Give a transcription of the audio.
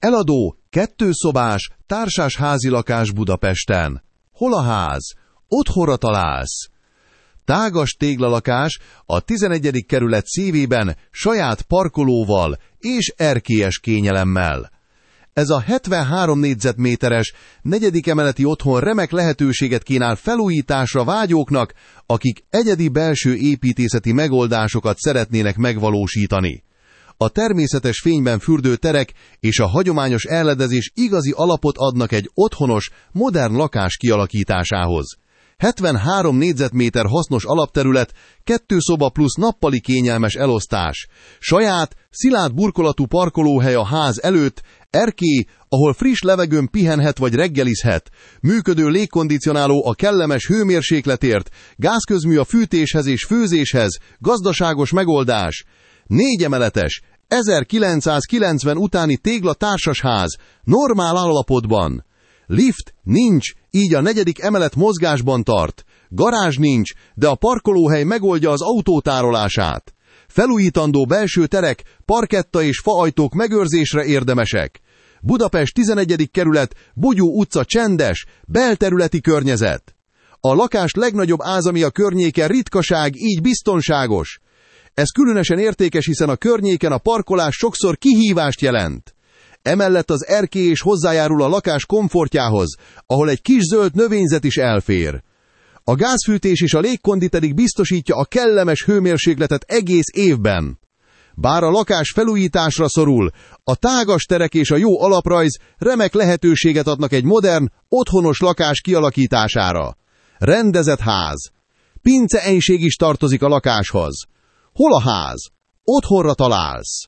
Eladó 2 szobás, társas házi lakás Budapesten. Hol a ház? Otthonra találsz. Tágas téglalakás a 11. kerület szívében, saját parkolóval és erkélyes kényelemmel. Ez a 73 négyzetméteres, 4. emeleti otthon remek lehetőséget kínál felújításra vágyóknak, akik egyedi belső építészeti megoldásokat szeretnének megvalósítani. A természetes fényben fürdő terek és a hagyományos elledezés igazi alapot adnak egy otthonos, modern lakás kialakításához. 73 négyzetméter hasznos alapterület, 2 szoba plusz nappali kényelmes elosztás. Saját, szilárd burkolatú parkolóhely a ház előtt, erkély, ahol friss levegőn pihenhet vagy reggelizhet, működő légkondicionáló a kellemes hőmérsékletért, gázközmű a fűtéshez és főzéshez, gazdaságos megoldás. 4 emeletes, 1990 utáni tégla társasház, normál állapotban. Lift nincs, így a 4. emelet mozgásban tart. Garázs nincs, de a parkolóhely megoldja az autó tárolását. Felújítandó belső terek, parketta és faajtók megőrzésre érdemesek. Budapest 11. kerület, Bogyó utca csendes, belterületi környezet. A lakás legnagyobb ázamia környéke ritkaság, így biztonságos. Ez különösen értékes, hiszen a környéken a parkolás sokszor kihívást jelent. Emellett az erkély is hozzájárul a lakás komfortjához, ahol egy kis zöld növényzet is elfér. A gázfűtés és a légkonditerig biztosítja a kellemes hőmérsékletet egész évben. Bár a lakás felújításra szorul, a tágas terek és a jó alaprajz remek lehetőséget adnak egy modern, otthonos lakás kialakítására. Rendezett ház. Pince-enység is tartozik a lakáshoz. Hol a ház? Otthonra találsz.